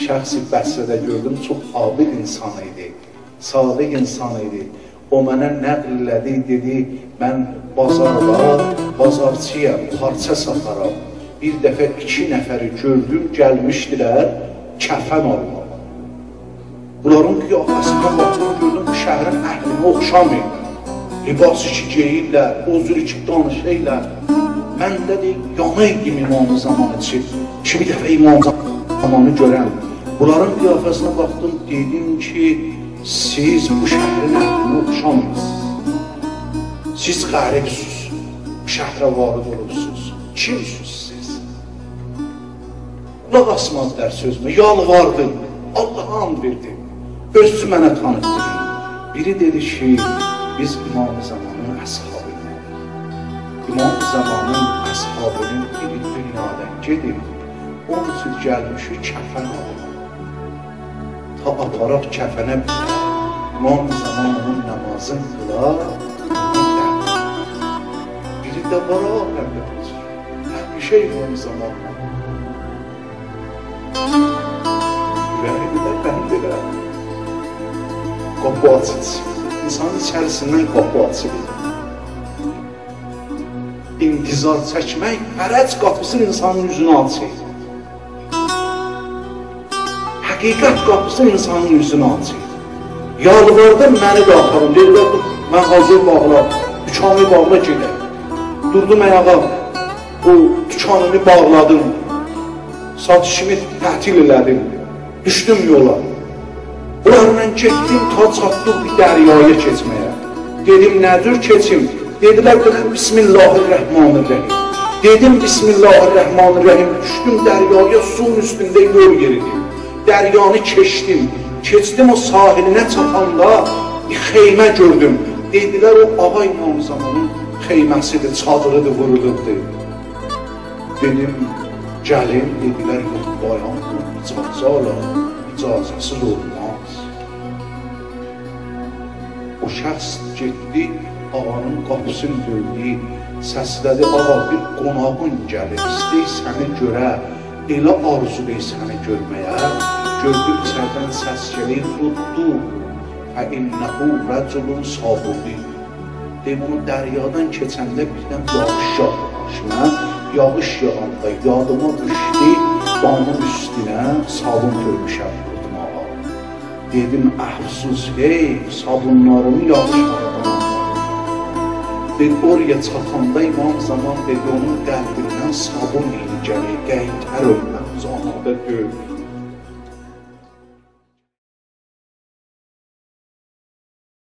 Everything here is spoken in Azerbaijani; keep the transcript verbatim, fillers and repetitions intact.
şəxsi bəsrədə gördüm, çox abid insan idi, sadiq insan idi. O mənə nəql elədi, dedi, mən bazarda, bazarçıyam, parça sataram. Bir dəfə iki nəfəri gördüm, gəlmişdilər, kəfən almağa. Bunların qiyafəsində baxdım, gördüm, bu şəhərin əhlinə oxşamayın. Libas iki geyirlər, ozur iki danışırlar. Mən də deyim, yanaydım imamı zamanı için. İki dəfə imam zamanı görəm. Bunların qiyafəsinə baxdım, dedim ki, siz bu şəhərin əhlinə oxşamırsınız. Siz qəribsiniz, şəhrə varid olursunuz. Kimsiniz siz? Qulaq asmazlar sözümə, yalvardım, Allah'a and verdim. Özü mənə tanıtdırın. Biri dedi ki, biz İmam-ı Zamanın əshabıyıq. İmam-ı Zamanın əshabının biri dünyadan gedib, onun siz gəlmişi kəfən alın. Ta aparaq kəfənə bilir, İmam-ı Zamanın namazın qılar, biri də var o həmlədir. Həmişə İmam-ı Zamanın. Ürəyində bəndirə, qapı açılsın. İnsanın içərisindən qapı açılır. İntizar çəkmək, hərəc qapısı insanın yüzünü açır. Həqiqət qapısı insanın yüzünü açır. Yalvardım, məni də aparım. Deyirlər, mən hazır bağla, dükanı bağla gedək. Durdum ayağa, o dükanını bağladım. Satışımı tətil elədim. Düşdüm yola. Onlarla getdim, ta çatdım bir dəryaya keçməyə. Dedim, nədir keçim? Dedilər, Bismillahirrahmanirrahim. Dedim, Bismillahirrahmanirrahim. Düşdüm dəryaya, suyun üstündə yol yeridim. Dəryanı keçdim. Keçdim o sahilinə çatanda bir xeymə gördüm. Dedilər, o Ağa İmam-ı Zamanın xeyməsidir, çadırıdır, vurulubdur. Dedim, gəlin, dedilər, yox, bayan, icazala, icazəsiz olmaz. O şəxs getdi, ağanın qapısını döydü, səslədi, ağa bir qonağın gəlir, istəyir səni görə, elə arzu deyir səni görməyə, gördü içərdən səs gəlir, xuddu, fə innəhu rəculun sabuni. Deyim, onu dəryadan keçəndə birdən yağış yağır başına, yağış yağanda yadıma düşdü, damın üstünə sabun törmüşəm tutmağa. Dedim, əhvsuz, hey, sabunlarımı yağış aradan. Dedi, oraya çatanda İmam Zaman dedi, onun qəlbindən sabun iyi gəlir, qəytər ölməm, zamada döyür.